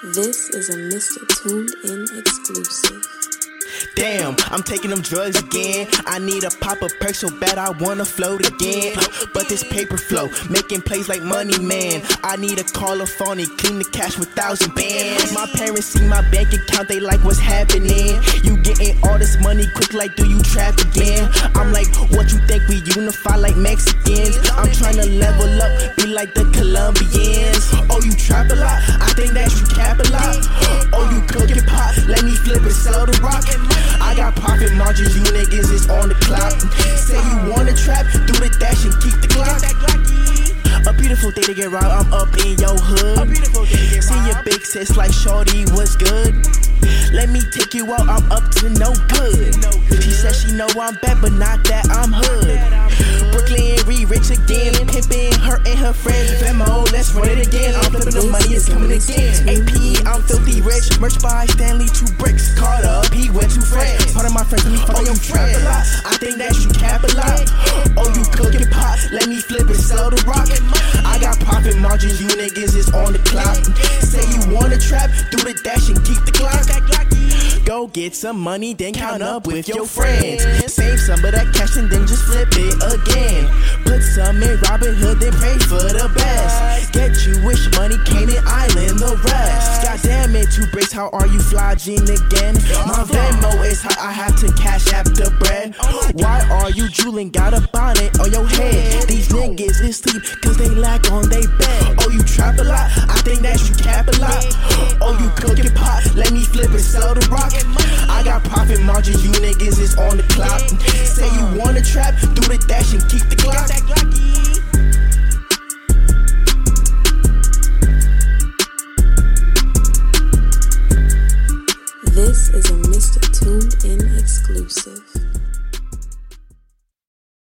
This is a Mr. Tuned In exclusive. Damn, I'm taking them drugs again. I need a pop of perk so bad I wanna float again. But this paper flow, making plays like Money Man. I need a call a phony, clean the cash with 1,000 bands. My parents see my bank account, they like what's happening. You getting all this money quick like do you trap again? I'm like, what you think we unify like Mexicans? I'm trying to level up, be like the Colombians. Oh, you trap a lot? I think that you cap a lot. Oh, you cooking pot? Let me flip and sell the rock. I got profit margins, you niggas is on the clock. Say you wanna trap, do the dash and keep the clock. A beautiful day to get right, I'm up in your hood. See your big sis like shorty, what's good? Let me take you out, I'm up to no good. She said she know I'm bad, but not that I'm hood. Brooklyn re-rich again, pimpin' her and her friends. Venmo, let's run it again. I'm flipping the money, it's coming again. AP, I'm filthy rich. Merch by Stanley, 2 bricks. Caught up, he went to France. Part of my friends, let me fuck on your trap a lot. I think that you cap a lot. Oh, you cooking pot? Let me flip and sell the rock. I got profit margins, you niggas is on the clock. Say you wanna trap, do the dash and keep the clock. Go get some money, then count up with your friends. Save some of that cash and then just flip it again. Put some in Robinhood, then pray for the best. Get Jewish money, Canaan Island, the rest. Goddamn it, 2 bricks, how are you flogging again? My Venmo is hot, I have to cash app the bread. Why are you drooling, got a bonnet on your head? These niggas is sleep, cause they lack on they bed. Oh, you trap a lot? I think that you cap a lot. Oh, you cooking pot? Let me flip and sell the rock. I got profit margins, you niggas is on the clock. Say you wanna trap, do the dash and keep the clock. This is a Mr. Tuned In exclusive.